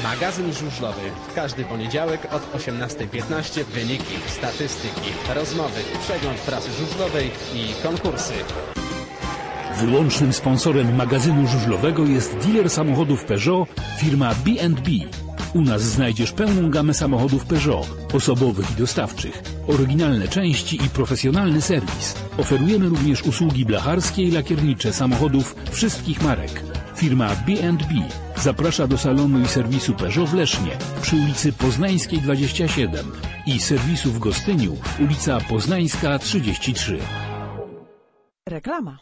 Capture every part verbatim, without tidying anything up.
Magazyn żużlowy. W każdy poniedziałek od osiemnastej piętnaście wyniki, statystyki, rozmowy, przegląd prasy żużlowej i konkursy. Wyłącznym sponsorem magazynu żużlowego jest dealer samochodów Peugeot, firma B and B. U nas znajdziesz pełną gamę samochodów Peugeot, osobowych i dostawczych, oryginalne części i profesjonalny serwis. Oferujemy również usługi blacharskie i lakiernicze samochodów wszystkich marek. Firma B and B zaprasza do salonu i serwisu Peugeot w Lesznie przy ulicy Poznańskiej dwadzieścia siedem i serwisu w Gostyniu, ulica Poznańska trzydzieści trzy. Reklama.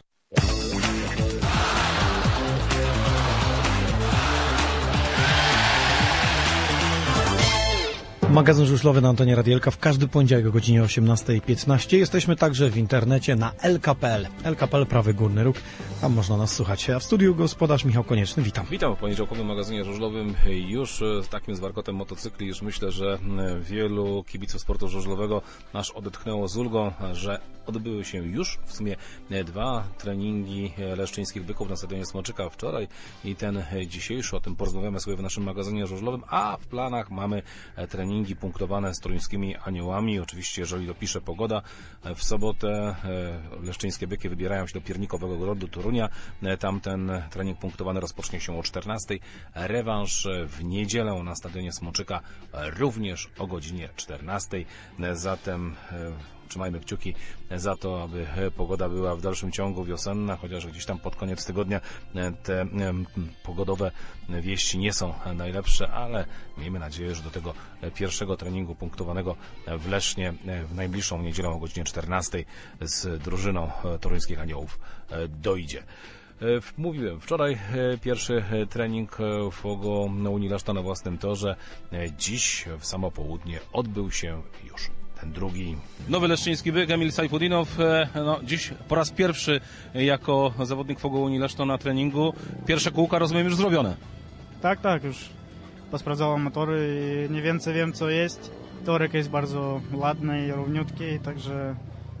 Magazyn żużlowy na antenie Radielka w każdy poniedziałek o godzinie osiemnastej piętnaście. Jesteśmy także w internecie na L K P L. L K P L Prawy Górny Róg. Tam można nas słuchać. A w studiu gospodarz Michał Konieczny. Witam. Witam w poniedziałkowym magazynie żużlowym. Już z takim zwarkotem motocykli, już myślę, że wielu kibiców sportu żużlowego aż odetchnęło z ulgą, że odbyły się już w sumie dwa treningi leszczyńskich byków na stadionie Smoczyka wczoraj i ten dzisiejszy. O tym porozmawiamy sobie w naszym magazynie żużlowym, a w planach mamy treningi punktowane z toruńskimi aniołami. Oczywiście, jeżeli dopisze pogoda, w sobotę leszczyńskie byki wybierają się do Piernikowego Grodu Torunia. Tam ten trening punktowany rozpocznie się o czternastej. Rewanż w niedzielę na stadionie Smoczyka również o godzinie czternastej. Zatem trzymajmy kciuki za to, aby pogoda była w dalszym ciągu wiosenna, chociaż gdzieś tam pod koniec tygodnia te pogodowe wieści nie są najlepsze, ale miejmy nadzieję, że do tego pierwszego treningu punktowanego w Lesznie w najbliższą niedzielę o godzinie czternastej z drużyną toruńskich aniołów dojdzie. Mówiłem, wczoraj pierwszy trening Fogo Unii Leszna na własnym torze. Dziś w samo południe odbył się już ten drugi. Nowy leszczyński byk Emil Sajfudinow, no, dziś po raz pierwszy jako zawodnik Fogo Unii Leszno na treningu. Pierwsze kółka, rozumiem, już zrobione. Tak, tak, już posprawdzałem motory i mniej więcej wiem, co jest. Torek jest bardzo ładny i równiutki, także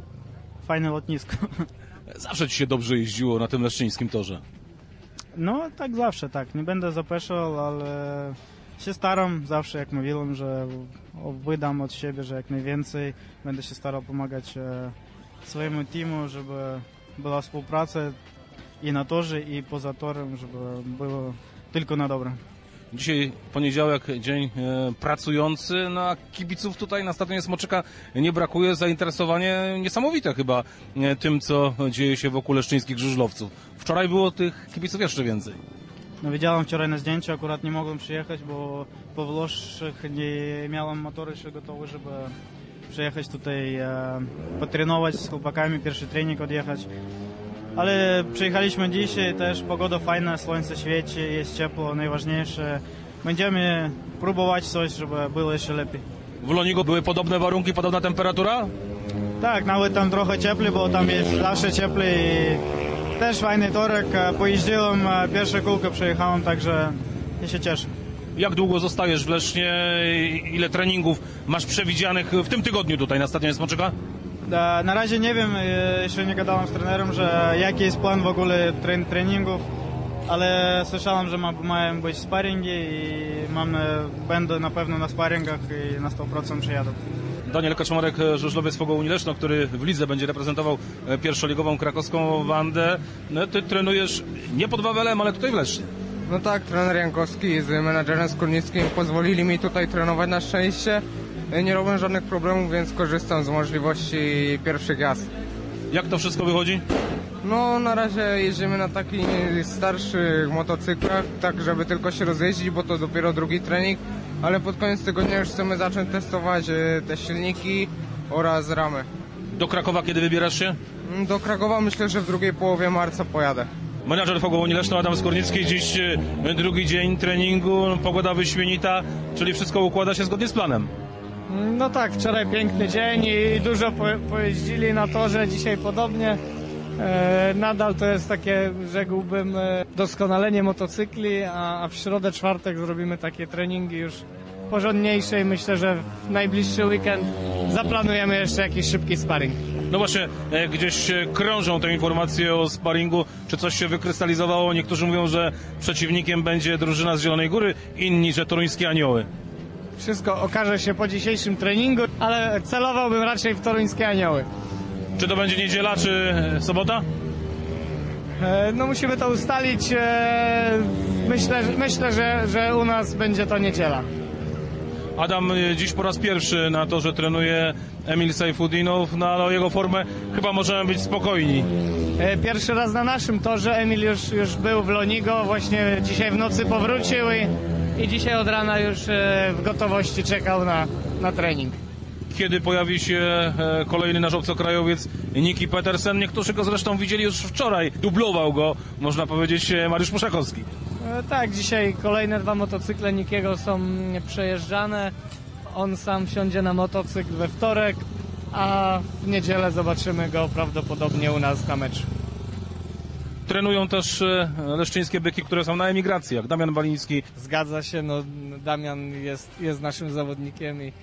fajne lotnisko. Zawsze ci się dobrze jeździło na tym leszczyńskim torze. No, tak zawsze, tak. Nie będę zapeszał, ale się staram zawsze, jak mówiłem, że wydam od siebie, że jak najwięcej. Będę się starał pomagać e, swojemu teamu, żeby była współpraca i na torze, i poza torem, żeby było tylko na dobre. Dzisiaj poniedziałek, dzień e, pracujący, no a kibiców tutaj na stadionie Smoczyka nie brakuje. Zainteresowanie niesamowite chyba e, tym, co dzieje się wokół leszczyńskich żużlowców. Wczoraj było tych kibiców jeszcze więcej. No, widziałem wczoraj na zdjęciu, akurat nie mogłem przyjechać, bo po Włoszech nie miałem motoru jeszcze gotowy, żeby przyjechać tutaj, e, potrenować z chłopakami, pierwszy trening odjechać. Ale przyjechaliśmy dzisiaj, też pogoda fajna, słońce świeci, jest ciepło, najważniejsze. Będziemy próbować coś, żeby było jeszcze lepiej. W Lonigo były podobne warunki, podobna temperatura? Tak, nawet tam trochę cieplej, bo tam jest zawsze cieplej i też fajny torek. Pojeździłem, pierwsze kółko przejechałem, także ja się cieszę. Jak długo zostajesz w Lesznie? Ile treningów masz przewidzianych w tym tygodniu tutaj na stadionie Smoczyka? Na razie nie wiem, jeszcze nie gadałem z trenerem, że jaki jest plan w ogóle tren, treningów, ale słyszałem, że ma, mają być sparingi i mam, będę na pewno na sparingach i na sto procent przyjadę. Daniel Kaczmarek, żużlowiec Fogo Unii Leszno, który w lidze będzie reprezentował pierwszoligową krakowską Wandę. No, ty trenujesz nie pod Wawelem, ale tutaj w Lesznie. No tak, trener Jankowski z menadżerem Skórnickim pozwolili mi tutaj trenować na szczęście. Nie robię żadnych problemów, więc korzystam z możliwości pierwszych jazd. Jak to wszystko wychodzi? No na razie jeździmy na takich starszych motocyklach, tak żeby tylko się rozjeździć, bo to dopiero drugi trening, ale pod koniec tygodnia już chcemy zacząć testować te silniki oraz ramy. Do Krakowa kiedy wybierasz się? Do Krakowa myślę, że w drugiej połowie marca pojadę. Menadżer Fogo Unii Leszno Adam Skórnicki, dziś drugi dzień treningu, pogoda wyśmienita, czyli wszystko układa się zgodnie z planem. No tak, wczoraj piękny dzień i dużo po, pojeździli na torze, dzisiaj podobnie. E, nadal to jest takie, rzekłbym, doskonalenie motocykli, a, a w środę, czwartek zrobimy takie treningi już porządniejsze i myślę, że w najbliższy weekend zaplanujemy jeszcze jakiś szybki sparring. No właśnie, e, gdzieś e, krążą te informacje o sparingu. Czy coś się wykrystalizowało? Niektórzy mówią, że przeciwnikiem będzie drużyna z Zielonej Góry, inni, że toruńskie Anioły. Wszystko okaże się po dzisiejszym treningu, ale celowałbym raczej w toruńskie Anioły. Czy to będzie niedziela, czy e, sobota? E, no musimy to ustalić. E, myślę, myślę że, że u nas będzie to niedziela. Adam e, dziś po raz pierwszy na to, że trenuje Emil Sajfudinow, no ale o jego formę chyba możemy być spokojni. E, pierwszy raz na naszym torze. Emil już, już był w Lonigo, właśnie dzisiaj w nocy powrócił i, i dzisiaj od rana już e, w gotowości czekał na, na trening. Kiedy pojawi się e, kolejny nasz obcokrajowiec Niki Petersen? Niektórzy go zresztą widzieli już wczoraj. Dublował go, można powiedzieć, e, Mariusz Puszakowski. E, tak, dzisiaj kolejne dwa motocykle Nikiego są przejeżdżane. On sam wsiądzie na motocykl we wtorek, a w niedzielę zobaczymy go prawdopodobnie u nas na meczu. Trenują też e, leszczyńskie byki, które są na emigracji, jak Damian Baliński. Zgadza się, no Damian jest, jest naszym zawodnikiem i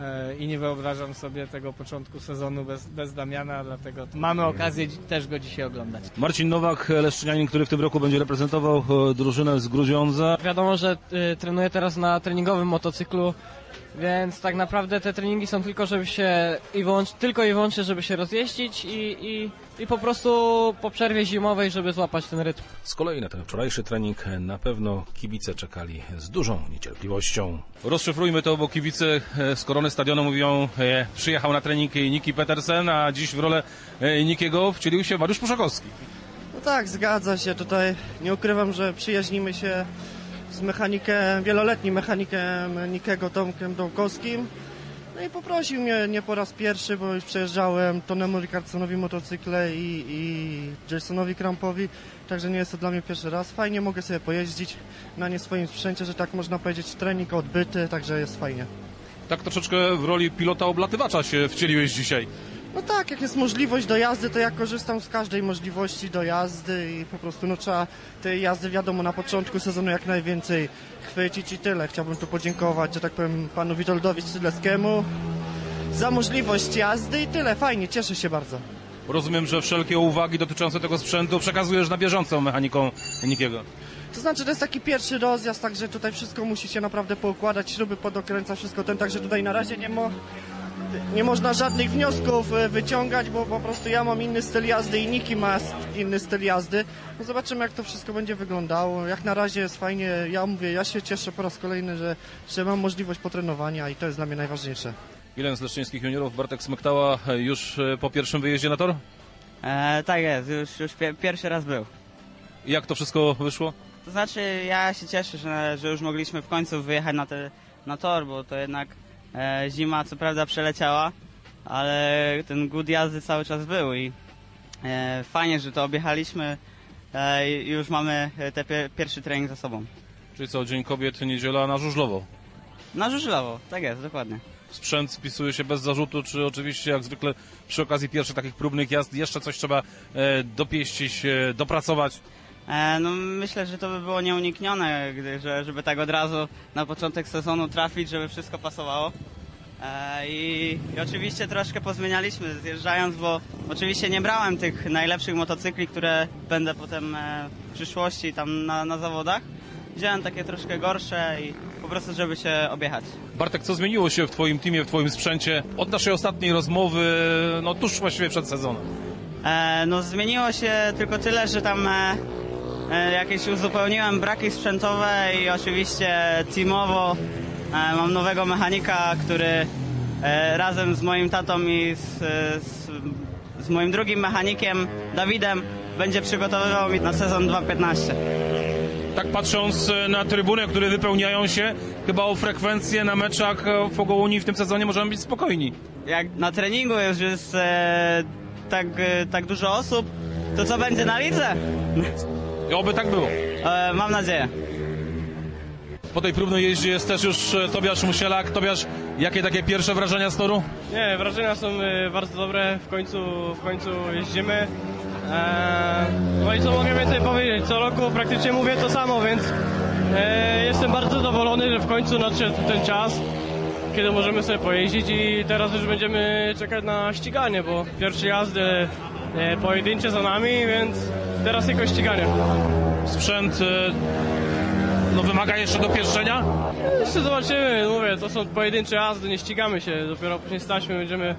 i nie wyobrażam sobie tego początku sezonu bez, bez Damiana, dlatego mamy okazję też go dzisiaj oglądać. Marcin Nowak, leszczynianin, który w tym roku będzie reprezentował drużynę z Grudziądza. Wiadomo, że y, trenuję teraz na treningowym motocyklu, więc tak naprawdę te treningi są tylko, żeby się i wyłącz, tylko i wyłącznie, żeby się rozjeździć i, i, i po prostu po przerwie zimowej, żeby złapać ten rytm. Z kolei na ten wczorajszy trening na pewno kibice czekali z dużą niecierpliwością. Rozszyfrujmy to, bo kibice z korony stadionu mówią, e, przyjechał na trening Niki Petersen, a dziś w rolę e, Nikiego wcielił się Mariusz Puszakowski. No tak, zgadza się. Tutaj nie ukrywam, że przyjaźnimy się z mechanikiem, wieloletnim mechanikiem Nikiego, Tomkiem Dołkowskim. No i poprosił mnie nie po raz pierwszy, bo już przejeżdżałem Tonemu Rickardsonowi motocykle i, i Jasonowi Krampowi, także nie jest to dla mnie pierwszy raz. Fajnie mogę sobie pojeździć na nie swoim sprzęcie, że tak można powiedzieć, trening odbyty, także jest fajnie. Tak troszeczkę w roli pilota oblatywacza się wcieliłeś dzisiaj. No tak, jak jest możliwość do jazdy, to ja korzystam z każdej możliwości do jazdy i po prostu no, trzeba tej jazdy, wiadomo, na początku sezonu jak najwięcej chwycić i tyle. Chciałbym tu podziękować, że tak powiem, panu Witoldowi Sylewskiemu za możliwość jazdy i tyle. Fajnie, cieszę się bardzo. Rozumiem, że wszelkie uwagi dotyczące tego sprzętu przekazujesz na bieżąco mechaniką Nikiego. To znaczy, to jest taki pierwszy rozjazd, także tutaj wszystko musi się naprawdę poukładać, śruby podokręcać, wszystko ten, także tutaj na razie nie ma... Nie można żadnych wniosków wyciągać, bo po prostu ja mam inny styl jazdy i Niki ma inny styl jazdy. No zobaczymy, jak to wszystko będzie wyglądało. Jak na razie jest fajnie. Ja mówię, ja się cieszę po raz kolejny, że, że mam możliwość potrenowania i to jest dla mnie najważniejsze. Jeden z leszczyńskich juniorów, Bartek Smektała, już po pierwszym wyjeździe na tor? E, tak jest, już, już pie, pierwszy raz był. I jak to wszystko wyszło? To znaczy, ja się cieszę, że, że już mogliśmy w końcu wyjechać na, te, na tor, bo to jednak e, zima co prawda przeleciała, ale ten głód jazdy cały czas był i e, fajnie, że to objechaliśmy e, i już mamy ten pie, pierwszy trening za sobą. Czyli co, Dzień Kobiet, niedziela na Żużlowo? Na Żużlowo, tak jest, dokładnie. Sprzęt spisuje się bez zarzutu, czy oczywiście jak zwykle przy okazji pierwszych takich próbnych jazd jeszcze coś trzeba e, dopieścić, e, dopracować? E, no myślę, że to by było nieuniknione, gdy, że, żeby tak od razu na początek sezonu trafić, żeby wszystko pasowało. E, i, I oczywiście troszkę pozmienialiśmy zjeżdżając, bo oczywiście nie brałem tych najlepszych motocykli, które będę potem e, w przyszłości tam na, na zawodach. Wziąłem takie troszkę gorsze i po prostu, żeby się objechać. Bartek, co zmieniło się w twoim teamie, w twoim sprzęcie od naszej ostatniej rozmowy, no tuż właściwie przed sezonem? E, no zmieniło się tylko tyle, że tam e, e, jakieś uzupełniłem braki sprzętowe i oczywiście teamowo e, mam nowego mechanika, który e, razem z moim tatą i z, z, z moim drugim mechanikiem Dawidem będzie przygotowywał mi na sezon dwa piętnaście. Tak patrząc na trybunę, które wypełniają się, chyba o frekwencję na meczach w Ogołuni w tym sezonie możemy być spokojni. Jak na treningu już jest e, tak, e, tak dużo osób, to co będzie na lidze? I oby tak było. E, mam nadzieję. Po tej próbnej jeździe jest też już Tobiasz Musielak. Tobiasz, jakie takie pierwsze wrażenia z toru? Nie, wrażenia są bardzo dobre. W końcu, w końcu jeździmy. Eee, no i co mogę więcej powiedzieć? Co roku praktycznie mówię to samo, więc e, jestem bardzo zadowolony, że w końcu nadszedł ten czas, kiedy możemy sobie pojeździć i teraz już będziemy czekać na ściganie, bo pierwsze jazdy e, pojedyncze za nami, więc teraz tylko ściganie. Sprzęt e, no, wymaga jeszcze dopieszczenia? Jeszcze zobaczymy, mówię, to są pojedyncze jazdy, nie ścigamy się, dopiero później z taśmy będziemy,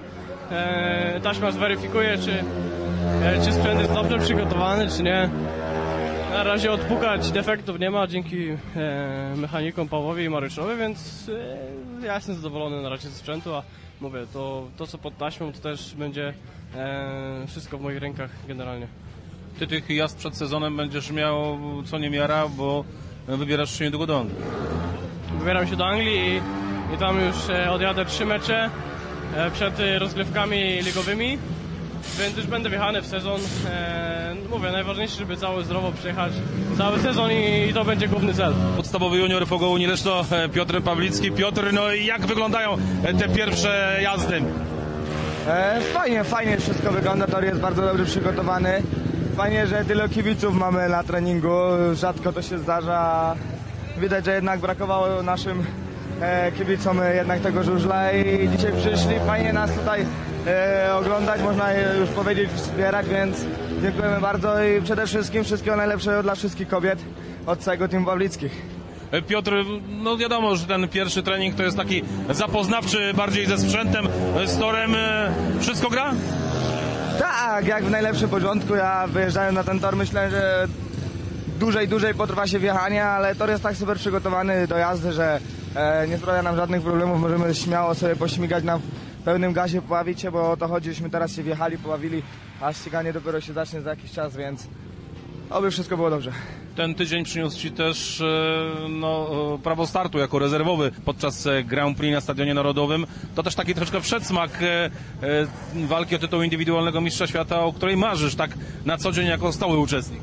e, taśma zweryfikuje, czy, e, czy sprzęt jest dobrze przygotowany, czy nie. Na razie odpukać defektów nie ma dzięki e, mechanikom Pawłowi i Maryszowi, więc e, ja jestem zadowolony na razie ze sprzętu, a mówię, to, to co pod taśmą to też będzie e, wszystko w moich rękach generalnie. Ty tych jazd przed sezonem będziesz miał co niemiara, bo wybierasz się niedługo do Anglii. Wybieram się do Anglii i, i tam już e, odjadę trzy mecze e, przed e, rozgrywkami ligowymi, więc już będę wjechany w sezon. E, mówię, najważniejsze, żeby cały zdrowo przejechać cały sezon i, i to będzie główny cel. Podstawowy junior F O G O Unii Leszno, Piotr Pawlicki. Piotr, no i jak wyglądają te pierwsze jazdy? E, fajnie, fajnie wszystko wygląda, tor jest bardzo dobrze przygotowany. Fajnie, że tyle kibiców mamy na treningu, rzadko to się zdarza. Widać, że jednak brakowało naszym e, kibicom jednak tego żużla i dzisiaj przyszli, fajnie nas tutaj e, oglądać, można już powiedzieć wspierać, więc dziękujemy bardzo i przede wszystkim wszystkiego najlepszego dla wszystkich kobiet od całego teamu Pawlickich. Piotr, no wiadomo, że ten pierwszy trening to jest taki zapoznawczy bardziej ze sprzętem, z torem. Wszystko gra? Tak, jak w najlepszym porządku. Ja wyjeżdżając na ten tor myślę, że dłużej, dłużej potrwa się wjechanie, ale tor jest tak super przygotowany do jazdy, że e, nie sprawia nam żadnych problemów. Możemy śmiało sobie pośmigać na pełnym gazie, pobawić się, bo o to chodzi. Żeśmy teraz się wjechali, pobawili, a ściganie dopiero się zacznie za jakiś czas, więc oby wszystko było dobrze. Ten tydzień przyniósł Ci też no, prawo startu jako rezerwowy podczas Grand Prix na Stadionie Narodowym. To też taki troszkę przedsmak walki o tytuł indywidualnego mistrza świata, o której marzysz tak na co dzień jako stały uczestnik.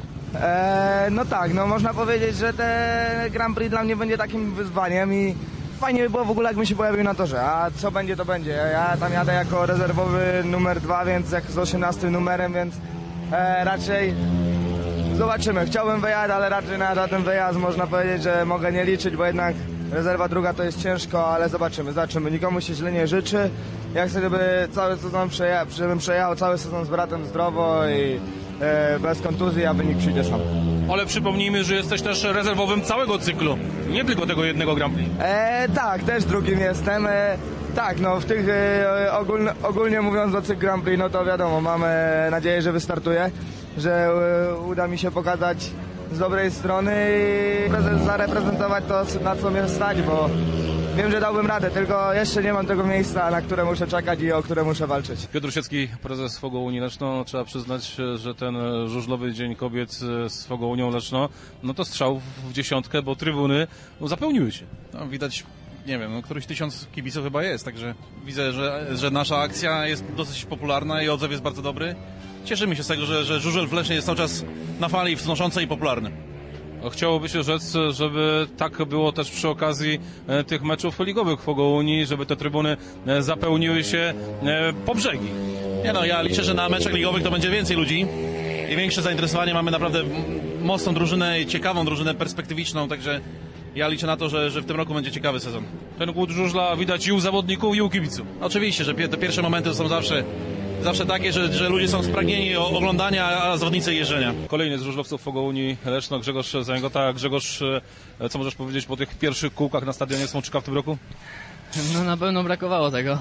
Eee, no tak, no można powiedzieć, że ten Grand Prix dla mnie będzie takim wyzwaniem i fajnie by było w ogóle, jakbym się pojawił na torze, a co będzie, to będzie. Ja tam jadę jako rezerwowy numer dwa, więc jak z osiemnastym numerem, więc e, raczej zobaczymy. Chciałbym wyjechać, ale raczej na żaden wyjazd można powiedzieć, że mogę nie liczyć, bo jednak rezerwa druga to jest ciężko, ale zobaczymy, zobaczymy. Nikomu się źle nie życzy. Ja chcę, żeby cały sezon przeja- żebym przejechał cały sezon z bratem zdrowo i e, bez kontuzji, a wynik przyjdzie sam. Ale przypomnijmy, że jesteś też rezerwowym całego cyklu, nie tylko tego jednego Grand Prix. E, tak, też drugim jestem. E, tak, no w tych e, ogólnie, ogólnie mówiąc do cykl Grand Prix, no to wiadomo, mamy nadzieję, że wystartuję, że e, uda mi się pokazać z dobrej strony i prezes, zareprezentować to, na co mnie stać, bo wiem, że dałbym radę, tylko jeszcze nie mam tego miejsca, na które muszę czekać i o które muszę walczyć. Piotr Siecki, prezes F O G O Unii Leszno. Trzeba przyznać, że ten żużlowy Dzień Kobiet z F O G O Unią Leszno, no to strzał w dziesiątkę, bo trybuny no, zapełniły się. No, widać, nie wiem, no, któryś tysiąc kibiców chyba jest, także widzę, że, że nasza akcja jest dosyć popularna i odzew jest bardzo dobry. Cieszymy się z tego, że, że żużel w Lesznie jest cały czas na fali wznoszącej i popularny. Chciałoby się rzec, żeby tak było też przy okazji e, tych meczów ligowych w F O G O Unii, żeby te trybuny e, zapełniły się e, po brzegi. Nie no, ja liczę, że na meczach ligowych to będzie więcej ludzi i większe zainteresowanie. Mamy naprawdę mocną drużynę i ciekawą drużynę, perspektywiczną, także ja liczę na to, że, że w tym roku będzie ciekawy sezon. Ten głód żużla widać i u zawodników, i u kibiców. Oczywiście, że te pierwsze momenty są zawsze Zawsze takie, że, że ludzie są spragnieni oglądania, a zawodnicy jeżdżenia. Kolejny z żużlowców F O G O Unii Leszno, Grzegorz Zajęgota. Grzegorz, co możesz powiedzieć po tych pierwszych kółkach na stadionie Smoczyka w tym roku? No na pewno brakowało tego.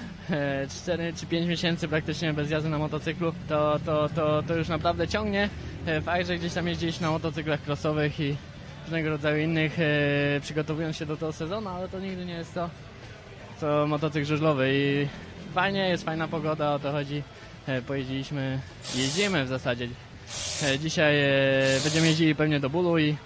cztery czy pięć miesięcy praktycznie bez jazdy na motocyklu, to, to, to, to już naprawdę ciągnie. Fakt, że gdzieś tam jeździliśmy na motocyklach crossowych i różnego rodzaju innych, przygotowując się do tego sezonu, ale to nigdy nie jest to, co motocykl żużlowy. I fajnie, jest fajna pogoda, o to chodzi. Pojeździliśmy, jeździmy w zasadzie. Dzisiaj będziemy jeździli pewnie do bólu i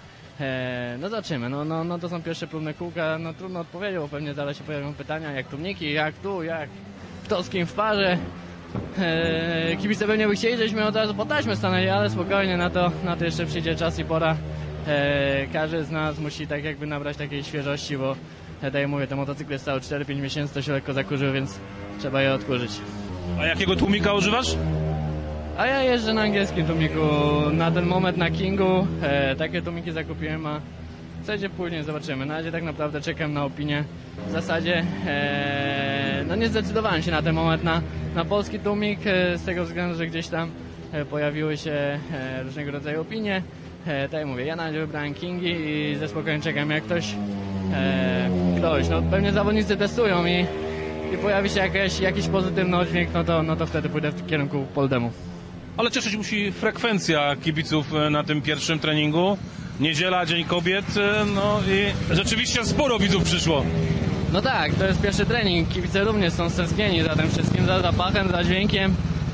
no zobaczymy. No, no, no to są pierwsze próbne kółka, no trudno odpowiedzieć, bo pewnie zaraz się pojawią pytania, jak tłumniki, jak tu, jak kto z kim w parze. Kibice pewnie by chcieli, żebyśmy od razu po taśmę stanęli, ale spokojnie, na to, na to jeszcze przyjdzie czas i pora. Każdy z nas musi tak jakby nabrać takiej świeżości, bo tak jak mówię, te motocykle stały cztery pięć miesięcy, to się lekko zakurzyły, więc trzeba je odkurzyć. A jakiego tłumika używasz? A ja jeżdżę na angielskim tłumiku, na ten moment na Kingu, e, takie tłumiki zakupiłem, a co będzie później, zobaczymy. Na razie tak naprawdę czekam na opinię. W zasadzie e, no nie zdecydowałem się na ten moment na, na polski tłumik, e, z tego względu, że gdzieś tam e, pojawiły się e, różnego rodzaju opinie. E, tak jak mówię, ja na razie wybrałem Kingi i ze spokojem czekam, jak ktoś, e, ktoś, no pewnie zawodnicy testują i, i pojawi się jakaś, jakiś pozytywny oddźwięk, no to, no to wtedy pójdę w kierunku Poldemu. Ale cieszyć musi frekwencja kibiców na tym pierwszym treningu. Niedziela, Dzień Kobiet, no i rzeczywiście sporo widzów przyszło. No tak, to jest pierwszy trening. Kibice również są stęsknieni za tym wszystkim, za zapachem, za dźwiękiem,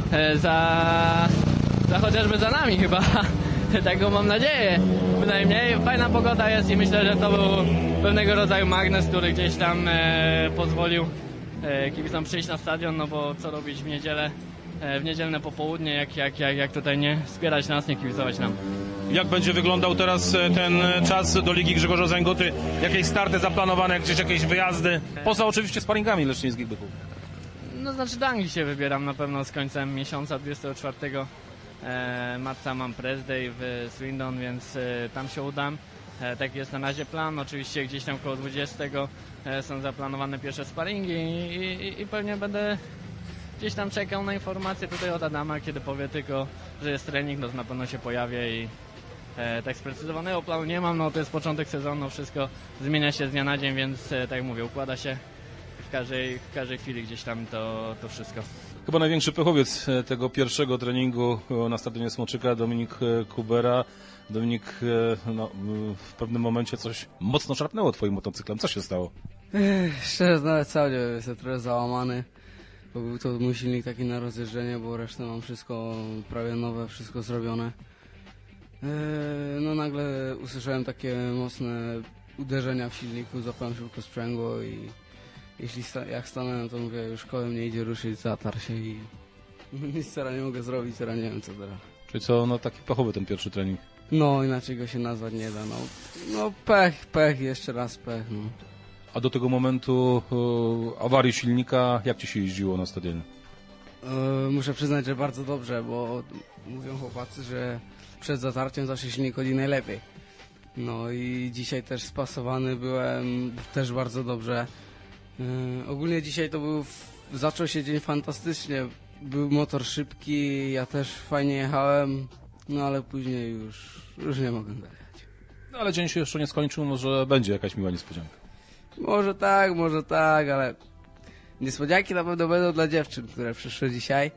za, za chociażby za nami chyba. Taką mam nadzieję. Bynajmniej fajna pogoda jest i myślę, że to był pewnego rodzaju magnes, który gdzieś tam e, pozwolił e, kibicom przyjść na stadion, no bo co robić w niedzielę, e, w niedzielne popołudnie, jak, jak, jak, jak tutaj nie wspierać nas, nie kibicować nam. Jak będzie wyglądał teraz ten czas do Ligi Grzegorza Zęgoty? Jakieś starty zaplanowane, gdzieś jakieś wyjazdy? Poza oczywiście sparingami leszczyńskich byków. No znaczy do Anglii się wybieram na pewno z końcem miesiąca, dwudziestego czwartego marca mam press day w Swindon, więc tam się udam. Taki jest na razie plan. Oczywiście gdzieś tam koło dwudziestego są zaplanowane pierwsze sparingi i, i, i pewnie będę gdzieś tam czekał na informacje tutaj od Adama, kiedy powie tylko, że jest trening, no to na pewno się pojawię i e, tak sprecyzowanego planu nie mam, no to jest początek sezonu, wszystko zmienia się z dnia na dzień, więc e, tak jak mówię, układa się w każdej, w każdej chwili gdzieś tam to, to wszystko. Chyba największy pechowiec tego pierwszego treningu na stadionie Smoczyka, Dominik Kubera. Dominik, no, w pewnym momencie coś mocno szarpnęło twoim motocyklem. Co się stało? Ech, szczerze nawet sam nie wiem, jestem trochę załamany. Bo był to mój silnik taki na rozjeżdżenie, bo resztę mam wszystko prawie nowe, wszystko zrobione. Eee, no nagle usłyszałem takie mocne uderzenia w silniku, złapałem szybko sprzęgło i jeśli sta jak stanę, no to mówię, już kołem nie idzie ruszyć, zatarł się i nic teraz nie mogę zrobić, teraz nie wiem co teraz. Czyli co, no taki pechowy ten pierwszy trening? No inaczej go się nazwać nie da, no, no pech, pech, jeszcze raz pech, no. A do tego momentu e, awarii silnika, jak ci się jeździło na stadionie? E, muszę przyznać, że bardzo dobrze, bo mówią chłopacy, że przed zatarciem zawsze silnik chodzi najlepiej. No i dzisiaj też spasowany byłem, też bardzo dobrze. E, ogólnie dzisiaj to był, zaczął się dzień fantastycznie, był motor szybki, ja też fajnie jechałem, no ale później już, już nie mogłem dojechać. No ale dzień się jeszcze nie skończył, może będzie jakaś miła niespodzianka. Może tak, może tak, ale niespodzianki na pewno będą dla dziewczyn, które przyszły dzisiaj.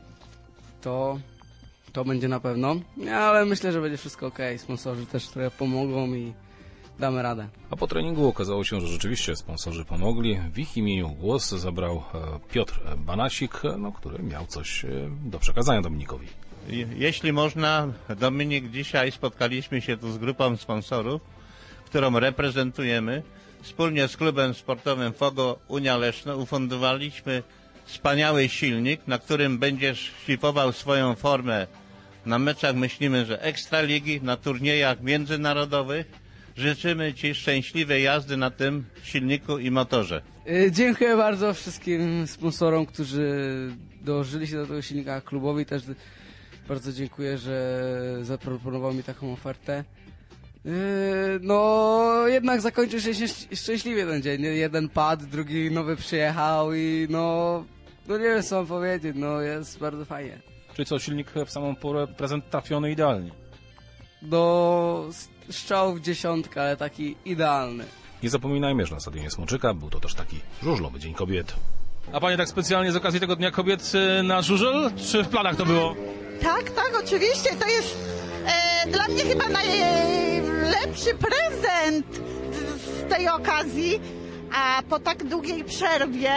To, to będzie na pewno. Ale myślę, że będzie wszystko ok. Sponsorzy też trochę pomogą i damy radę. A po treningu okazało się, że rzeczywiście sponsorzy pomogli. W ich imieniu głos zabrał Piotr Banasik, no, który miał coś do przekazania Dominikowi. Jeśli można, Dominik, dzisiaj spotkaliśmy się tu z grupą sponsorów, którą reprezentujemy. Wspólnie z klubem sportowym Fogo Unia Leszno ufundowaliśmy wspaniały silnik, na którym będziesz szlifował swoją formę na meczach, myślimy, że Ekstraligi, na turniejach międzynarodowych. Życzymy Ci szczęśliwej jazdy na tym silniku i motorze. Yy, dziękuję bardzo wszystkim sponsorom, którzy dołożyli się do tego silnika, klubowi też bardzo dziękuję, że zaproponował mi taką ofertę. Yy, no jednak zakończył się szczęśliwie ten dzień. Jeden padł, drugi nowy przyjechał i no, no nie wiem co mam powiedzieć, no jest bardzo fajnie. Czyli co, silnik w samą porę prezent trafiony idealnie? Do strzał w dziesiątkę, ale taki idealny. Nie zapominajmy, że na stadionie Smoczyka był to też taki żużlowy Dzień Kobiet. A panie tak specjalnie z okazji tego Dnia Kobiet na żużel? Czy w planach to było? Tak, tak, oczywiście. To jest e, dla mnie chyba najlepszy prezent z tej okazji. A po tak długiej przerwie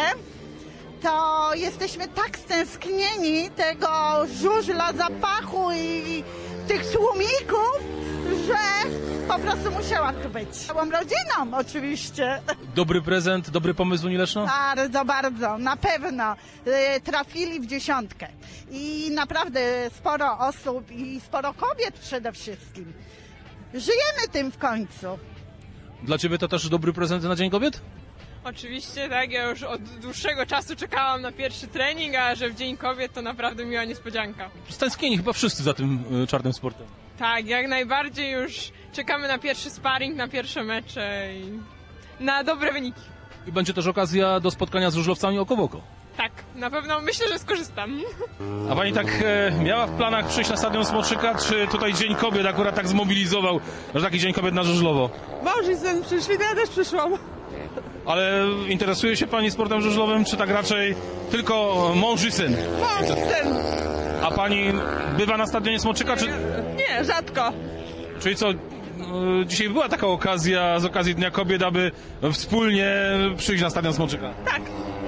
to jesteśmy tak stęsknieni tego żużla, zapachu i tych tłumików, że po prostu musiałam tu być. Całą rodziną oczywiście. Dobry prezent, dobry pomysł Unii Leszno? Bardzo, bardzo, na pewno. E, trafili w dziesiątkę. I naprawdę sporo osób i sporo kobiet przede wszystkim. Żyjemy tym w końcu. Dla Ciebie to też dobry prezent na Dzień Kobiet? Oczywiście, tak. Ja już od dłuższego czasu czekałam na pierwszy trening, a że w Dzień Kobiet to naprawdę miła niespodzianka. Stęsknieni chyba wszyscy za tym y, czarnym sportem. Tak, jak najbardziej już czekamy na pierwszy sparring, na pierwsze mecze i na dobre wyniki. I będzie też okazja do spotkania z żużlowcami oko w oko. Tak, na pewno myślę, że skorzystam. A pani tak e, miała w planach przyjść na stadion Smoczyka, czy tutaj Dzień Kobiet akurat tak zmobilizował, że taki Dzień Kobiet na żużlowo? Mąż i syn przyszli, to ja też przyszłam. Ale interesuje się pani sportem żużlowym, czy tak raczej tylko mąż i syn? Mąż i syn. A pani bywa na stadionie Smoczyka, czy... Nie, rzadko. Czyli co, e, dzisiaj była taka okazja, z okazji Dnia Kobiet, aby wspólnie przyjść na stadion Smoczyka? Tak.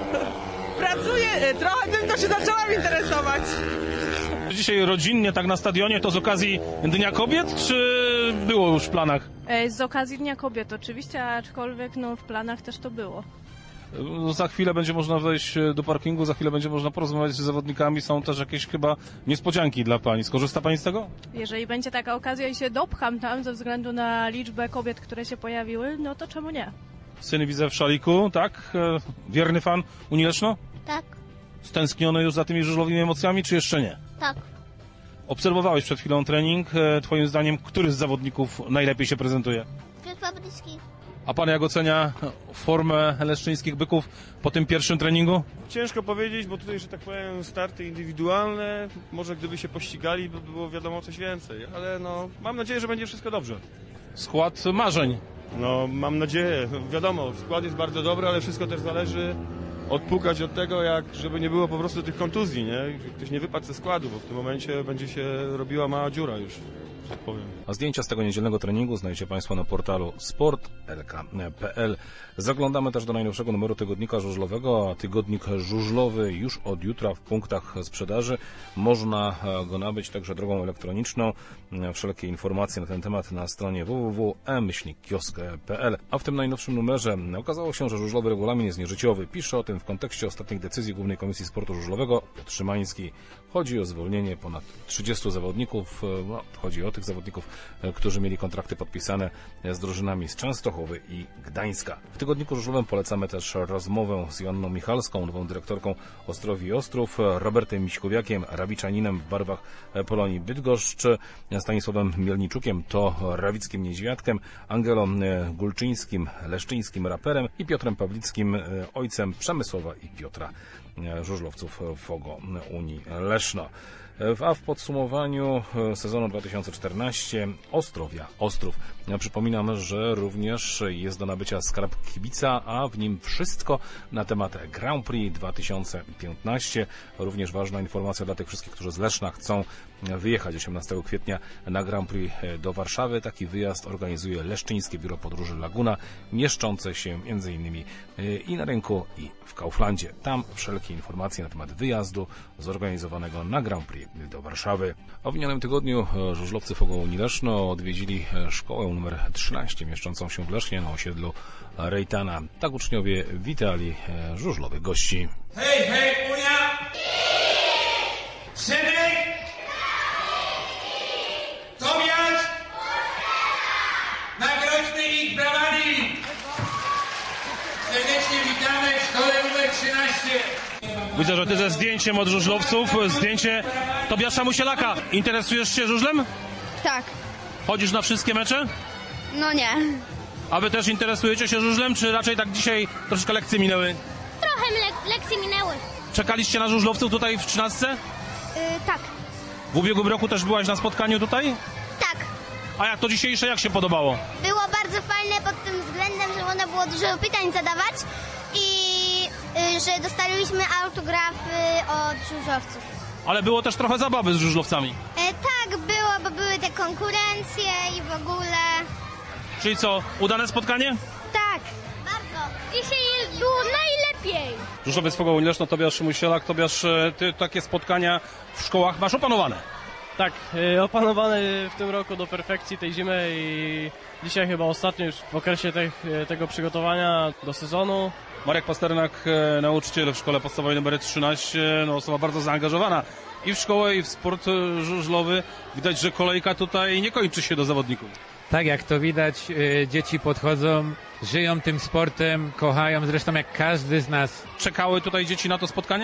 Pracuję, trochę tylko się zaczęłam interesować. Dzisiaj rodzinnie tak na stadionie, to z okazji Dnia Kobiet, czy było już w planach? Z okazji Dnia Kobiet oczywiście, aczkolwiek no, w planach też to było. Za chwilę będzie można wejść do parkingu, za chwilę będzie można porozmawiać z zawodnikami. Są też jakieś chyba niespodzianki dla pani. Skorzysta pani z tego? Jeżeli będzie taka okazja i się dopcham tam ze względu na liczbę kobiet, które się pojawiły, no to czemu nie? Syn widzę w szaliku, tak? Wierny fan Unii Leszno? Tak, Stęskniony już za tymi żużlowymi emocjami, czy jeszcze nie? tak. Obserwowałeś przed chwilą trening. Twoim zdaniem, który z zawodników najlepiej się prezentuje? Piotr Fabrycki. A pan jak ocenia formę leszczyńskich byków po tym pierwszym treningu? Ciężko powiedzieć, bo tutaj, że tak powiem, starty indywidualne. Może gdyby się pościgali, by było wiadomo coś więcej. Ale no, mam nadzieję, że będzie wszystko dobrze. Skład marzeń. No, mam nadzieję. Wiadomo, skład jest bardzo dobry, ale wszystko też zależy odpukać od tego, jak żeby nie było po prostu tych kontuzji, nie? Ktoś nie wypadł ze składu, bo w tym momencie będzie się robiła mała dziura już, że tak powiem. A zdjęcia z tego niedzielnego treningu znajdziecie Państwo na portalu sport kropka l k kropka p l. Zaglądamy też do najnowszego numeru tygodnika żużlowego, a tygodnik żużlowy już od jutra w punktach sprzedaży. Można go nabyć także drogą elektroniczną. Wszelkie informacje na ten temat na stronie w w w kropka e myślnik kiosk kropka p l. A w tym najnowszym numerze okazało się, że żużlowy regulamin jest nieżyciowy. Pisze o tym w kontekście ostatnich decyzji Głównej Komisji Sportu Żużlowego Piotr Szymański. Chodzi o zwolnienie ponad trzydziestu zawodników. No, chodzi o tych zawodników, którzy mieli kontrakty podpisane z drużynami z Częstochowy i Gdańska. W tygodniku żużlowym polecamy też rozmowę z Joanną Michalską, nową dyrektorką Ostrowi i Ostrów, Robertem Miśkowiakiem, Rawiczaninem w barwach Polonii Bydgoszcz, Stanisławem Mielniczukiem, to Rawickim Niedźwiadkiem, Angelą Gulczyńskim, leszczyńskim raperem i Piotrem Pawlickim, ojcem Przemysława i Piotra, żużlowców Fogo Unii Leszno. A w podsumowaniu sezonu dwa tysiące czternastego Ostrowia Ostrów. Przypominam, że również jest do nabycia skarb kibica, a w nim wszystko na temat Grand Prix dwa tysiące piętnaście. Również ważna informacja dla tych wszystkich, którzy z Leszna chcą wyjechać osiemnastego kwietnia na Grand Prix do Warszawy. Taki wyjazd organizuje Leszczyńskie Biuro Podróży Laguna, mieszczące się między innymi i na rynku, i w Kauflandzie. Tam wszelkie informacje na temat wyjazdu zorganizowanego na Grand Prix do Warszawy. A w minionym tygodniu żużlowcy Fogo Unii Leszno odwiedzili szkołę numer trzynaście, mieszczącą się w Lesznie na osiedlu Rejtana. Tak uczniowie witali żużlowych gości. Hej, hej, Unia! Synek! Tobiasz! Nagrodźmy ich brawami! Serdecznie witamy w szkole numer trzynaście. Widzę, że ty ze zdjęciem od żużlowców, zdjęcie Tobiasza Musielaka. Interesujesz się żużlem? Tak. Chodzisz na wszystkie mecze? No nie. A wy też interesujecie się żużlem, czy raczej tak dzisiaj troszkę lekcje minęły? Trochę le- lekcje minęły. Czekaliście na żużlowców tutaj w trzynastce? Yy, tak. W ubiegłym roku też byłaś na spotkaniu tutaj? Tak. A jak to dzisiejsze, jak się podobało? Było bardzo fajne pod tym względem, że można było dużo pytań zadawać i yy, że dostaliśmy autografy od żużlowców. Ale było też trochę zabawy z żużlowcami. E, tak, było, bo były te konkurencje i w ogóle. Czyli co, udane spotkanie? Tak. Bardzo. Dzisiaj było najlepiej. Żużlowiec Fogo Unii Leszno, Tobiasz Musielak. Tobiasz, ty takie spotkania w szkołach masz opanowane? Tak, y, opanowany w tym roku do perfekcji tej zimy i dzisiaj chyba ostatnio już w okresie tych, tego przygotowania do sezonu. Marek Pasternak, nauczyciel w szkole podstawowej numer trzynaście, no osoba bardzo zaangażowana i w szkołę, i w sport żużlowy. Widać, że kolejka tutaj nie kończy się do zawodników. Tak, jak to widać, dzieci podchodzą, żyją tym sportem, kochają, zresztą jak każdy z nas. Czekały tutaj dzieci na to spotkanie?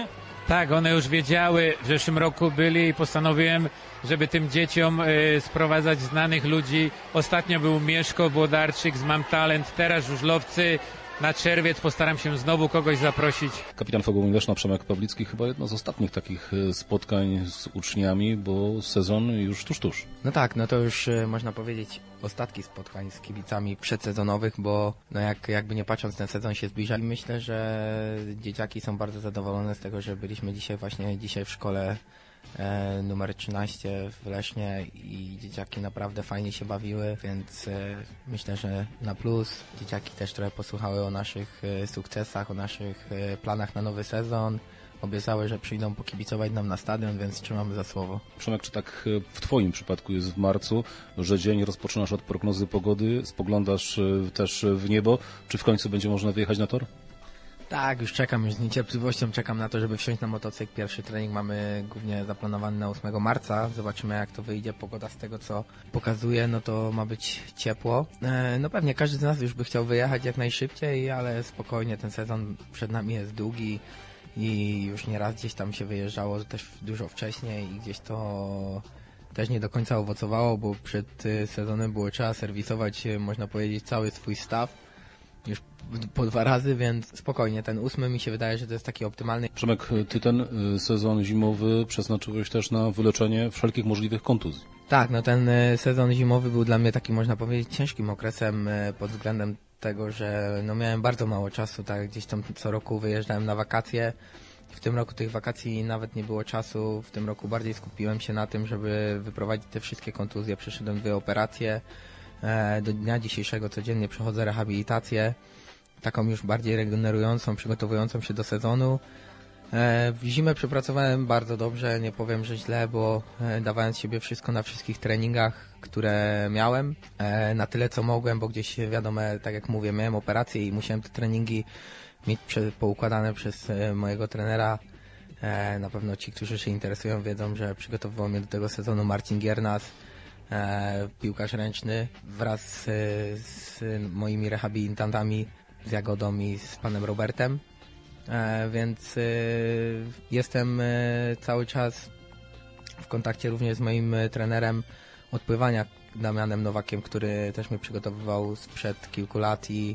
Tak, one już wiedziały, w zeszłym roku byli i postanowiłem, żeby tym dzieciom y, sprowadzać znanych ludzi. Ostatnio był Mieszko Włodarczyk z Mam Talent, teraz żużlowcy. Na czerwiec postaram się znowu kogoś zaprosić. Kapitan Fogołu Leszna Przemek Pawlicki chyba jedno z ostatnich takich spotkań z uczniami, bo sezon już tuż, tuż. No tak, no to już y, można powiedzieć ostatki spotkań z kibicami przedsezonowych, bo no jak, jakby nie patrząc, ten sezon się zbliża i myślę, że dzieciaki są bardzo zadowolone z tego, że byliśmy dzisiaj właśnie dzisiaj w szkole e, numer trzynaście w Lesznie i dzieciaki naprawdę fajnie się bawiły, więc e, myślę, że na plus. Dzieciaki też trochę posłuchały o naszych e, sukcesach, o naszych e, planach na nowy sezon. Obiecały, że przyjdą pokibicować nam na stadion, więc trzymamy za słowo. Przemek, czy tak w Twoim przypadku jest w marcu, że dzień rozpoczynasz od prognozy pogody, spoglądasz też w niebo, czy w końcu będzie można wyjechać na tor? Tak, już czekam, już z niecierpliwością czekam na to, żeby wsiąść na motocykl. Pierwszy trening mamy głównie zaplanowany na ósmego marca. Zobaczymy, jak to wyjdzie. Pogoda z tego, co pokazuje, no to ma być ciepło. E, no pewnie każdy z nas już by chciał wyjechać jak najszybciej, ale spokojnie, ten sezon przed nami jest długi i już nieraz gdzieś tam się wyjeżdżało też dużo wcześniej i gdzieś to też nie do końca owocowało, bo przed sezonem było trzeba serwisować, można powiedzieć, cały swój staw już po dwa razy, więc spokojnie, ten ósmy mi się wydaje, że to jest taki optymalny. Przemek, ty ten sezon zimowy przeznaczyłeś też na wyleczenie wszelkich możliwych kontuzji. Tak, no ten sezon zimowy był dla mnie takim, można powiedzieć, ciężkim okresem pod względem tego, że no miałem bardzo mało czasu, tak, gdzieś tam co roku wyjeżdżałem na wakacje. W tym roku tych wakacji nawet nie było czasu, w tym roku bardziej skupiłem się na tym, żeby wyprowadzić te wszystkie kontuzje. Przeszedłem dwie operacje, do dnia dzisiejszego codziennie przechodzę rehabilitację, taką już bardziej regenerującą, przygotowującą się do sezonu. W zimę przepracowałem bardzo dobrze, nie powiem, że źle, bo dawałem z siebie wszystko na wszystkich treningach, które miałem, na tyle co mogłem, bo gdzieś wiadomo, tak jak mówię, miałem operację i musiałem te treningi mieć poukładane przez mojego trenera. Na pewno ci, którzy się interesują, wiedzą, że przygotowywał mnie do tego sezonu Marcin Giernas, piłkarz ręczny, wraz z moimi rehabilitantami, z Jagodą i z panem Robertem. Więc jestem cały czas w kontakcie również z moim trenerem od pływania, Damianem Nowakiem, który też mnie przygotowywał sprzed kilku lat i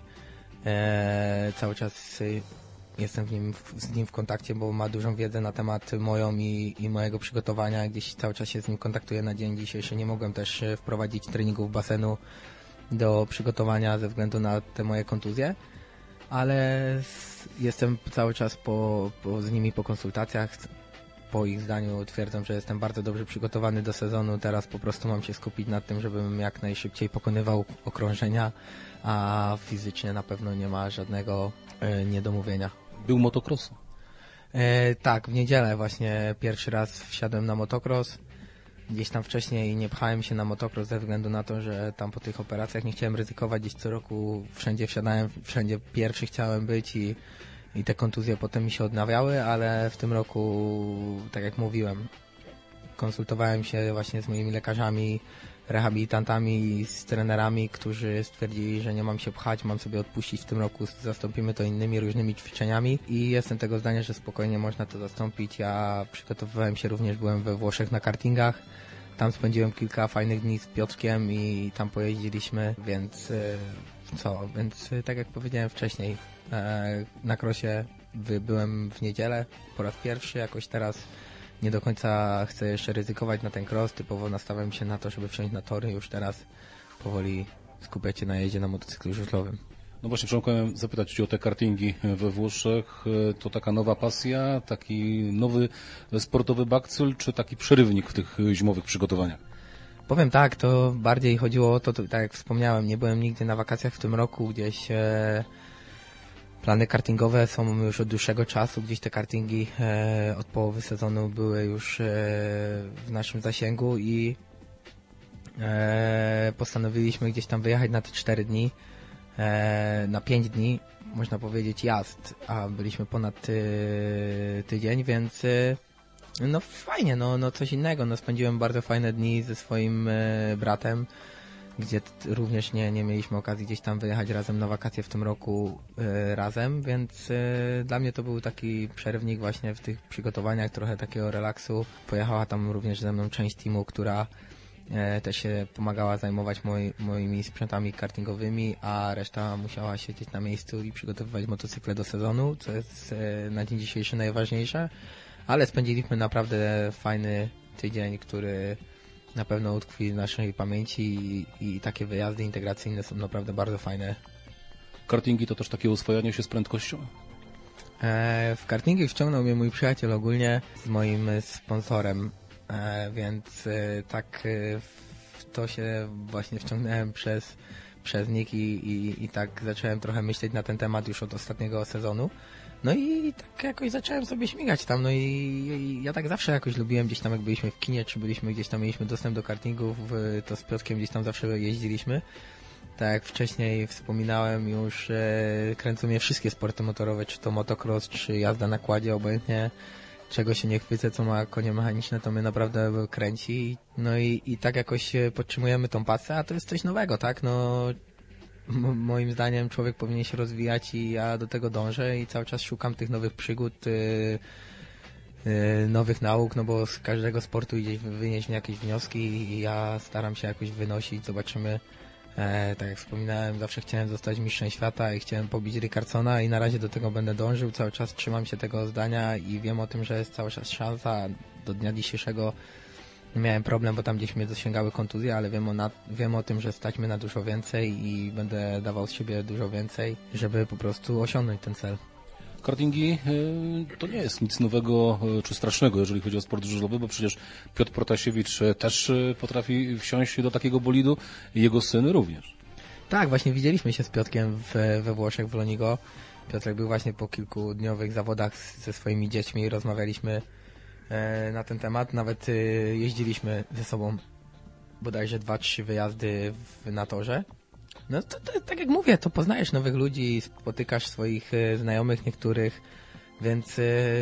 cały czas jestem w nim, z nim w kontakcie, bo ma dużą wiedzę na temat moją i, i mojego przygotowania. Gdzieś cały czas się z nim kontaktuję na dzień dzisiejszy. Nie mogłem też wprowadzić treningów basenu do przygotowania ze względu na te moje kontuzje, ale jestem cały czas po, po, z nimi po konsultacjach. Po ich zdaniu twierdzą, że jestem bardzo dobrze przygotowany do sezonu. Teraz po prostu mam się skupić nad tym, żebym jak najszybciej pokonywał okrążenia, a fizycznie na pewno nie ma żadnego e, niedomówienia. Był motocross? E, tak, w niedzielę właśnie pierwszy raz wsiadłem na motocross. Gdzieś tam wcześniej nie pchałem się na motocross ze względu na to, że tam po tych operacjach nie chciałem ryzykować. Gdzieś co roku wszędzie wsiadałem, wszędzie pierwszy chciałem być i I te kontuzje potem mi się odnawiały, ale w tym roku, tak jak mówiłem, konsultowałem się właśnie z moimi lekarzami, rehabilitantami, z trenerami, którzy stwierdzili, że nie mam się pchać, mam sobie odpuścić w tym roku, zastąpimy to innymi różnymi ćwiczeniami i jestem tego zdania, że spokojnie można to zastąpić. Ja przygotowywałem się również, byłem we Włoszech na kartingach, tam spędziłem kilka fajnych dni z Piotrkiem i tam pojeździliśmy, więc co, więc tak jak powiedziałem wcześniej, na krosie byłem w niedzielę po raz pierwszy, jakoś teraz nie do końca chcę jeszcze ryzykować na ten cross, typowo nastawiam się na to, żeby wsiąść na tory, już teraz powoli skupiać się na jeździe na motocyklu żużlowym. No właśnie, Przemku, chciałem zapytać Cię o te kartingi we Włoszech. To taka nowa pasja, taki nowy sportowy bakcyl, czy taki przerywnik w tych zimowych przygotowaniach? Powiem tak, to bardziej chodziło o to, to, tak jak wspomniałem, nie byłem nigdy na wakacjach w tym roku, gdzieś e, plany kartingowe są już od dłuższego czasu, gdzieś te kartingi e, od połowy sezonu były już e, w naszym zasięgu i e, postanowiliśmy gdzieś tam wyjechać na te cztery dni, e, na pięć dni, można powiedzieć jazd, a byliśmy ponad ty, tydzień, więc e, no fajnie, no, no coś innego, no spędziłem bardzo fajne dni ze swoim e, bratem, gdzie t- również nie, nie mieliśmy okazji gdzieś tam wyjechać razem na wakacje w tym roku y, razem, więc y, dla mnie to był taki przerywnik właśnie w tych przygotowaniach, trochę takiego relaksu. Pojechała tam również ze mną część teamu, która y, też się pomagała zajmować moi, moimi sprzętami kartingowymi, a reszta musiała siedzieć na miejscu i przygotowywać motocykle do sezonu, co jest y, na dzień dzisiejszy najważniejsze, ale spędziliśmy naprawdę fajny tydzień, który na pewno utkwi w naszej pamięci i, i takie wyjazdy integracyjne są naprawdę bardzo fajne. Kartingi to też takie oswajanie się z prędkością? E, w kartingi wciągnął mnie mój przyjaciel ogólnie z moim sponsorem, e, więc e, tak e, w to się właśnie wciągnąłem przez, przez nich i, i, i tak zacząłem trochę myśleć na ten temat już od ostatniego sezonu. No i tak jakoś zacząłem sobie śmigać tam, no i, i ja tak zawsze jakoś lubiłem gdzieś tam, jak byliśmy w kinie, czy byliśmy gdzieś tam, mieliśmy dostęp do kartingów, to z Piotrkiem gdzieś tam zawsze jeździliśmy. Tak jak wcześniej wspominałem już, e, kręcą mnie wszystkie sporty motorowe, czy to motocross, czy jazda na kładzie, obojętnie czego się nie chwycę, co ma konie mechaniczne, to mnie naprawdę kręci. No i, i tak jakoś podtrzymujemy tą pasję, a to jest coś nowego, tak, no... M- moim zdaniem człowiek powinien się rozwijać i ja do tego dążę i cały czas szukam tych nowych przygód, yy, yy, nowych nauk, no bo z każdego sportu idzie wynieść jakieś wnioski i ja staram się jakoś wynosić, zobaczymy. E, tak jak wspominałem, zawsze chciałem zostać mistrzem świata i chciałem pobić Rickardsona i na razie do tego będę dążył, cały czas trzymam się tego zdania i wiem o tym, że jest cały czas szansa. Do dnia dzisiejszego miałem problem, bo tam gdzieś mnie dosięgały kontuzje, ale wiem o, na, wiem o tym, że stać mnie na dużo więcej i będę dawał z siebie dużo więcej, żeby po prostu osiągnąć ten cel. Kartingi y, to nie jest nic nowego y, czy strasznego, jeżeli chodzi o sport żużlowy, bo przecież Piotr Protasiewicz y, też y, potrafi wsiąść do takiego bolidu i jego syn również. Tak, właśnie widzieliśmy się z Piotrkiem w, we Włoszech, w Lonigo. Piotrek był właśnie po kilkudniowych zawodach ze swoimi dziećmi i rozmawialiśmy na ten temat. Nawet jeździliśmy ze sobą bodajże dwa, trzy wyjazdy w, na torze. No to, to tak jak mówię, to poznajesz nowych ludzi, spotykasz swoich znajomych niektórych, więc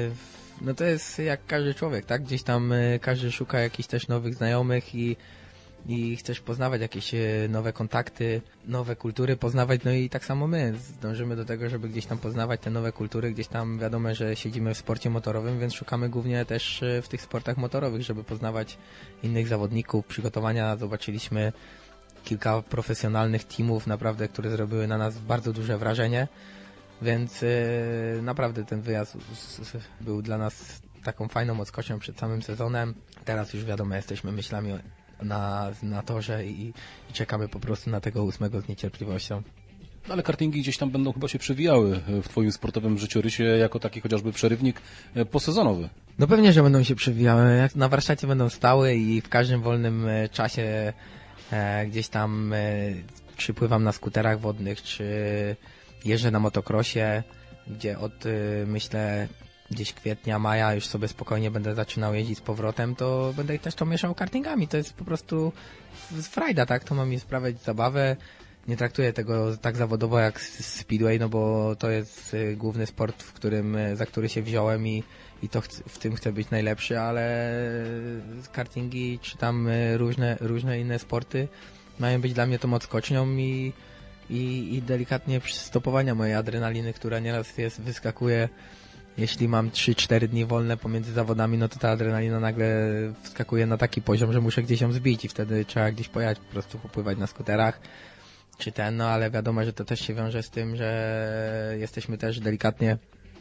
no to jest jak każdy człowiek, tak? Gdzieś tam każdy szuka jakichś też nowych znajomych i i chcesz poznawać jakieś nowe kontakty, nowe kultury poznawać, no i tak samo my dążymy do tego, żeby gdzieś tam poznawać te nowe kultury, gdzieś tam wiadomo, że siedzimy w sporcie motorowym, więc szukamy głównie też w tych sportach motorowych, żeby poznawać innych zawodników, przygotowania. Zobaczyliśmy kilka profesjonalnych teamów naprawdę, które zrobiły na nas bardzo duże wrażenie, więc yy, naprawdę ten wyjazd był dla nas taką fajną odskocznią przed samym sezonem. Teraz już wiadomo, jesteśmy myślami na, na torze i, i czekamy po prostu na tego ósmego z niecierpliwością. No ale kartingi gdzieś tam będą chyba się przewijały w twoim sportowym życiorysie jako taki chociażby przerywnik posezonowy. No pewnie, że będą się przewijały. Jak na warsztacie będą stały i w każdym wolnym czasie e, gdzieś tam e, czy pływam na skuterach wodnych, czy jeżdżę na motocrossie, gdzie od e, myślę gdzieś kwietnia, maja już sobie spokojnie będę zaczynał jeździć z powrotem, to będę też to mieszał kartingami. To jest po prostu frajda, tak? To ma mi sprawiać zabawę. Nie traktuję tego tak zawodowo jak speedway, no bo to jest główny sport, w którym, za który się wziąłem i, i to chcę, w tym chcę być najlepszy, ale kartingi czy tam różne, różne inne sporty mają być dla mnie tą odskocznią i, i, i delikatnie stopowania mojej adrenaliny, która nieraz jest, wyskakuje. Jeśli mam trzy cztery dni wolne pomiędzy zawodami, no to ta adrenalina nagle wskakuje na taki poziom, że muszę gdzieś ją zbić i wtedy trzeba gdzieś pojechać, po prostu popływać na skuterach czy ten, no ale wiadomo, że to też się wiąże z tym, że jesteśmy też delikatnie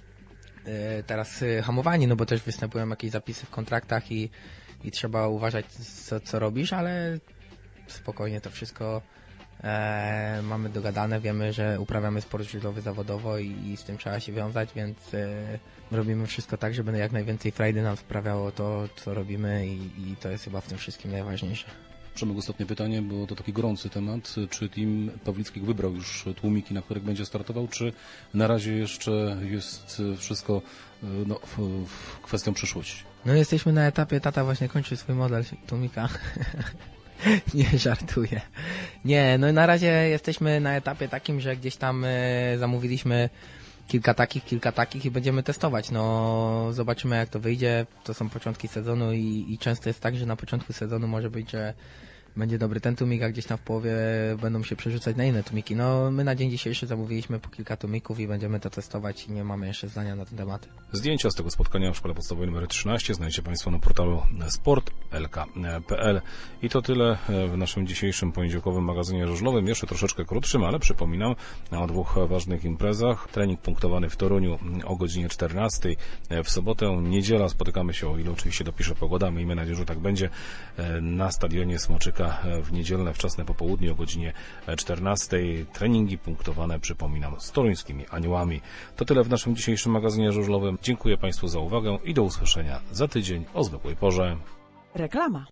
y, teraz y, hamowani, no bo też występują jakieś zapisy w kontraktach i, i trzeba uważać co, co robisz, ale spokojnie to wszystko E, mamy dogadane, wiemy, że uprawiamy sport żużlowy zawodowo i, i z tym trzeba się wiązać, więc e, robimy wszystko tak, żeby jak najwięcej frajdy nam sprawiało to, co robimy i, i to jest chyba w tym wszystkim najważniejsze. Przemek, ostatnie pytanie, bo to taki gorący temat. Czy team Pawlickich wybrał już tłumiki, na których będzie startował, czy na razie jeszcze jest wszystko no, kwestią przyszłości? No jesteśmy na etapie, tata właśnie kończy swój model tłumika. Nie, żartuję. Nie, no na razie jesteśmy na etapie takim, że gdzieś tam e, zamówiliśmy kilka takich, kilka takich i będziemy testować. No zobaczymy jak to wyjdzie. To są początki sezonu i, i często jest tak, że na początku sezonu może być, że będzie dobry ten tłumik, a gdzieś tam w połowie będą się przerzucać na inne tłumiki. No my na dzień dzisiejszy zamówiliśmy po kilka tłumików i będziemy to testować i nie mamy jeszcze zdania na ten temat. Zdjęcia z tego spotkania w Szkole Podstawowej numer trzynaście znajdziecie Państwo na portalu sport kropka l k kropka p l. I to tyle w naszym dzisiejszym poniedziałkowym magazynie żużlowym, jeszcze troszeczkę krótszym, ale przypominam o dwóch ważnych imprezach. Trening punktowany w Toruniu o godzinie czternastej w sobotę, niedziela spotykamy się, o ile oczywiście dopisze pogoda, miejmy nadzieję, że tak będzie, na stadionie Smoczyka w niedzielne wczesne popołudnie o godzinie czternastej. Treningi punktowane, przypominam, z toruńskimi Aniołami. To tyle w naszym dzisiejszym magazynie żużlowym. Dziękuję Państwu za uwagę i do usłyszenia za tydzień o zwykłej porze. Reklama.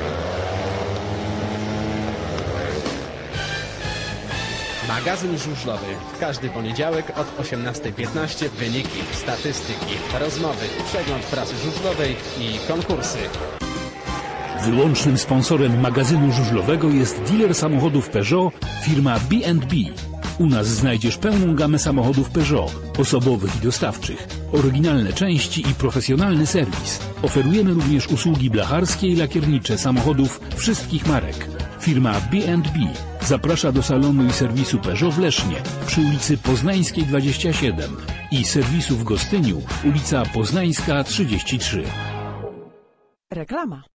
Magazyn żużlowy. W każdy poniedziałek od osiemnastej piętnaście wyniki, statystyki, rozmowy, przegląd prasy żużlowej i konkursy. Wyłącznym sponsorem magazynu żużlowego jest dealer samochodów Peugeot, firma B and B. U nas znajdziesz pełną gamę samochodów Peugeot, osobowych i dostawczych, oryginalne części i profesjonalny serwis. Oferujemy również usługi blacharskie i lakiernicze samochodów wszystkich marek. Firma B and B zaprasza do salonu i serwisu Peugeot w Lesznie przy ulicy Poznańskiej dwadzieścia siedem i serwisu w Gostyniu, ulica Poznańska trzydzieści trzy. Reklama.